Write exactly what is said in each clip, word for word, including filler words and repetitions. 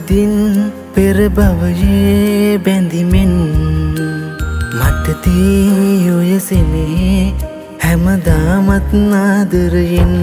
විදින් පෙර භවයේ බැඳිමෙන් මට දී ඔය සෙනෙහේ හැමදාමත් ආදරයෙන්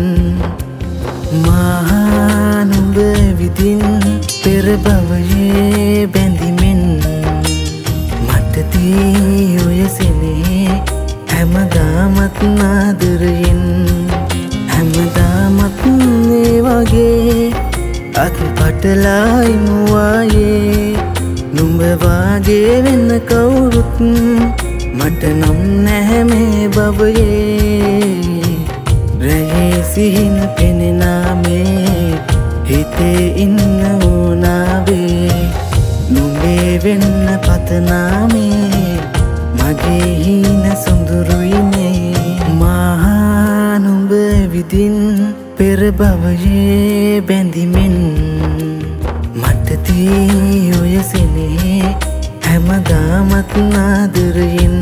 මහා නුඹ විදින් පෙර භවයේ බැඳිමෙන් මට දී ඔය සෙනෙහේ හැමදාමත් ආදරයෙන් හැමදාමත් මේ වගේ අත් පටලයි මුවායේ නුඹ වාගේ වෙන්න කවුරුත් මට නම් නැහැ මේ භවයේ රැයේ සිහින පෙනෙනා මේ හිතේ ඉන්න ඕනාවේ නුඹේ වෙන්න පතනා මේ මගේ හීන සොඳුරුයිනේ මහා නුඹ විදින් පෙර භවයේ බැඳිමෙන් මට දී ඔය සෙනෙහේ හැමදාමත් ආදරයෙන්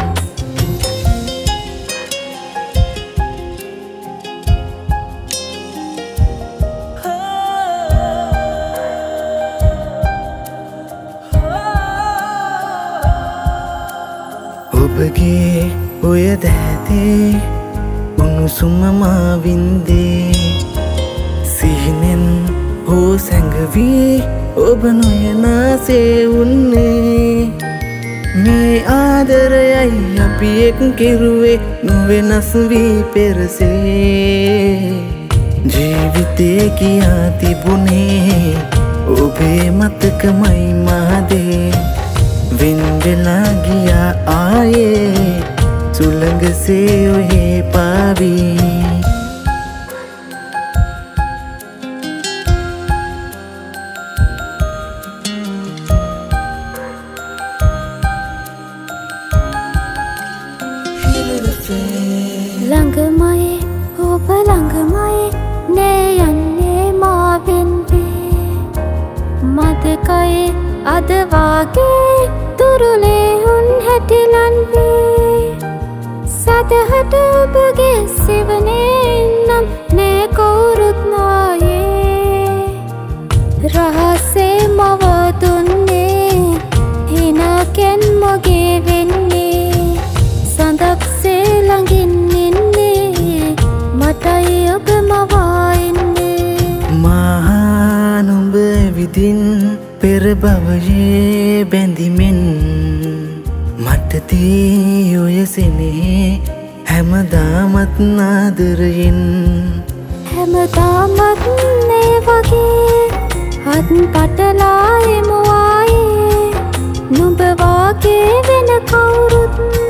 ඔබගේ ඔය දැතේ උණුසුම මා වින්දේ සිහිනෙන් හෝ සැඟවී ඔබ නොයනාසේ උන්නේ මේ ආදරයයි අපි එක් කෙරුවේ නොවෙනස් වී පෙරසේ ජීවිතේ කියා තිබුණේ ඔබේ මතකමයි මාදේ වෙන් වෙලා ගියා ආයේ සුළඟසේ ඔහේ පාවී ළඟමයි ඔබ ළඟමයි නේ යන්නේ මාවෙන් වේ මතකයි අද වාගේ තුරුලේ උන් හැටිලන් වේ සදහට ඔබගේ සෙවනේ නම් නේ කවුරුත් නායේ රහසේ මව දුන්නේ හිනකෙන් මගේ වෙන්නේ සඳක්සේ ළඟින් ඉන්නේ මටයි ඔබ මවා ඉන්නේ මහා නුඹ විදින් පෙර භවයේ බැඳිමෙන් මට දී ඔය සෙනෙහේ හැමදාමත් ආදරයෙන් හැමදාමත් මේ වගේ අත් පටලයි මුවායේ නුඹ වාගේ වෙන කවුරුත්